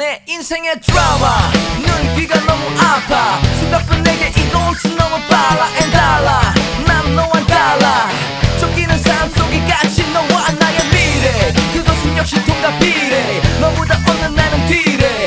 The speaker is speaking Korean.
내 인생의 드라마 눈귀가 너무 아파 수다쁜 내게 이곳은 너무 빨라 and 달라 난 너와 달라 쫓기는 삶 속에 갇힌 너와 나의 미래 그것은 역시 통과 비례 너보다 없는 나는 뒤래